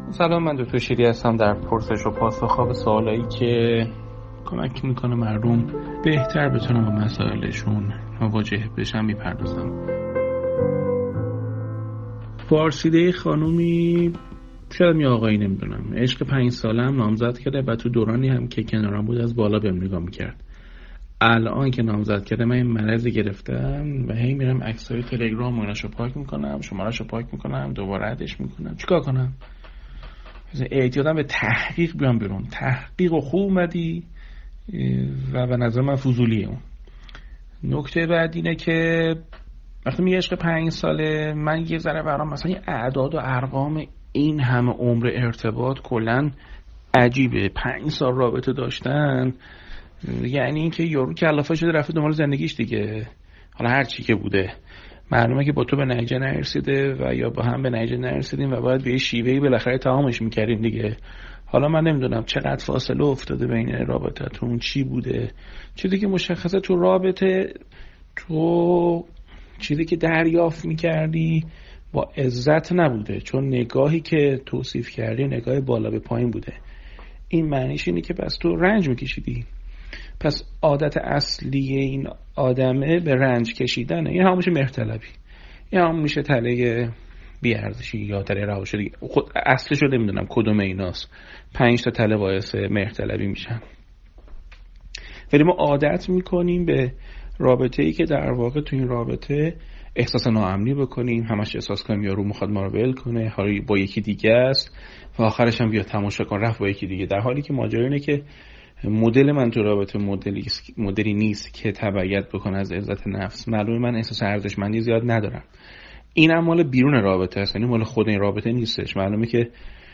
سلام، من دکتر شیری هستم. در پرسش و پاسخ به سوالایی که کمک میکنه مردم بهتر بتونن با مسائلشون مواجه بشن میپردازم. فارسیده خانومی، شاید می آقایی نمیدونم، عشق 5 ساله هم نامزد کرده و تو دورانی هم که کنارم بود از بالا بهم نگاه میکرد. الان که نامزد کرده من این مرضی گرفتم و هی میرم عکسای تلگرام و ایناشو پاک میکنم، شمارهشو پاک میکنم، دوباره ردش میکنم. چیکار کنم؟ اعتیادم به تحقیق بیام بیرون. تحقیق و خوب اومدی و به نظر من فضولیه. اون نکته بعد اینه که وقتی میگه عشق 5 ساله، من یه ذره برام مثلا این اعداد و ارقام این همه عمر ارتباط کلن عجیبه. 5 سال رابطه داشتن یعنی این که یارو کلافه شده رفته دنبال زندگیش دیگه. حالا هر چی که بوده، معلومه که با تو به نتیجه نرسیده و یا با هم به نتیجه نرسیدیم و باید به یه شیوهی بالاخره تمامش میکردیم دیگه. حالا من نمیدونم چقدر فاصله افتاده بین رابطتون، چی بوده. چیزی که مشخصه تو رابطه، تو چیزی که دریافت میکردی با عزت نبوده، چون نگاهی که توصیف کردی نگاه بالا به پایین بوده. این معنیش اینه که پس تو رنج میکشیدی. پس عادت اصلی این آدمه به رنج کشیدنه. این هم میشه مهرطلبی، این هم میشه تله بیارزشی یا تله رهاشدگی. خود اصلش رو نمیدونم کدوم ایناست. 5 تا تله باعث مهرطلبی میشن. ولی ما عادت میکنیم به رابطه‌ای که در واقع تو این رابطه احساس ناامنی بکنیم، همش احساس کنیم یارو میخواد ما رو ول کنه، حالا با یکی دیگه است و آخرش هم بیا تماشا کن رفت با یکی دیگه. در حالی که ماجرا اینه که مدل من تو رابطه مدلی نیست که تبعیت بکنه از عزت نفس. معلومه من احساس ارزشمندی زیاد ندارم. اینم مال بیرون رابطه است، یعنی مال خود این رابطه نیستش. معلومه که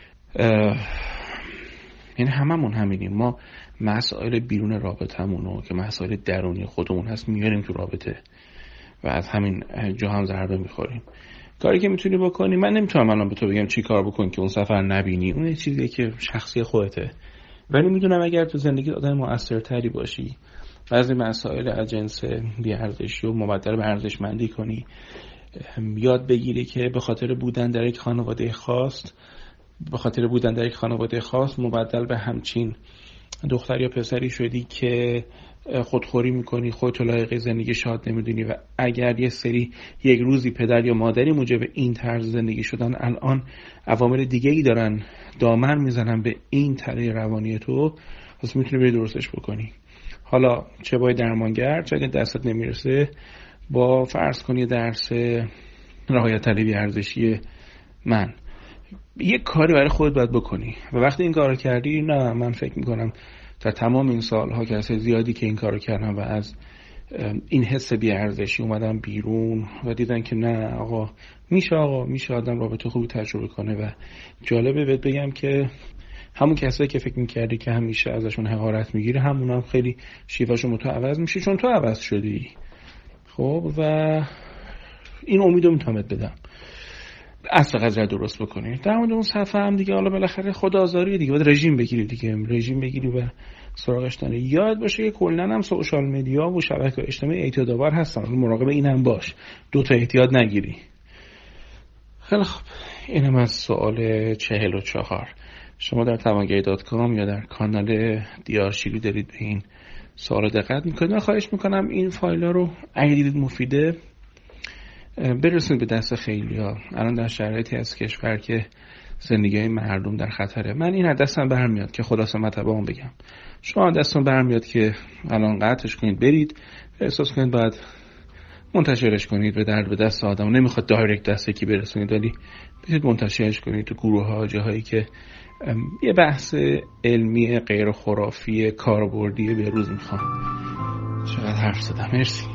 یعنی هممون همینیم. ما مسائل بیرون رابطه‌مونو که مسائل درونی خودمون هست میاریم تو رابطه و از همین جا هم ضربه میخوریم. کاری که میتونی بکنی، من نمیتونم الان به تو بگم چی کار بکن که اون سفر نبینی، اون یه چیزیه که شخصی خودته. ولی میدونم اگر تو زندگی آدم مؤثرتری باشی، بعضی مسائل از جنس بی‌ارزشی و مبدل به ارزشمندی کنی، یاد بگیری که به خاطر بودن در یک خانواده خاص مبدل به همچین دختر یا پسری شدی که خودخوری میکنی، خودتو لایق زندگی شاد نمیدونی و اگر یک روزی پدر یا مادری موجب این طرز زندگی شدن، الان عوامل دیگه‌ای دارن دامن میزنن به این تله روانی تو، پس میتونی بری درستش بکنی. حالا چه باید درمانگر، چه اگه دستت نمیرسه با فرض کنی درس رعایت تله بی‌ارزشی من، یک کاری برای خودت باید بکنی و وقتی این کارو کردی، نه من فکر میکنم در تمام این سالها که کسای زیادی که این کارو کردن و از این حس بی‌ارزشی اومدن بیرون و دیدن که نه آقا میشه آدم رابطه خوبی تجربه کنه. و جالبه بهت بگم که همون کسایی که فکر میکردی که همیشه ازشون حقارت میگیری، همون هم خیلی شیوهشون تو عوض میشه چون تو عوض شدی. خب و این امیدو میتونم بدم اصل قضیه درست بکنی. در مورد اون صفحه هم دیگه، حالا بالاخره خودآزاری دیگه، باید رژیم بگیری و سراغش داری. یاد باشه که کلا هم سوشال مدیا و شبکه‌های اجتماعی اعتیادآور هستن، مراقب اینم باش، 2 تا اعتیاد نگیری. خیلی خوب، اینم از سوال 44. شما در توانگری.com یا در کانال دیارشیری دارید به این سوال دقت میکنید. من خواهش میکنم این فایل ها رو اگه دیدید مفیده برسونید به دست خیلیا. الان در شرایطی از کشور که زندگی مردم در خطره. من این دستم برمیاد که خلاصه مطلبمو بگم. شما دستتون برمیاد که الان قطعش کنید برید، احساس کنید بعد منتشرش کنید به دست آدم. نمیخواد دایرکت دست یکی برسونید، ولی برید منتشرش کنید تو گروه ها، جاهایی که یه بحث علمی غیر خرافی کاربردی به روز میخوام. چقدر حرف زدم. مرسی.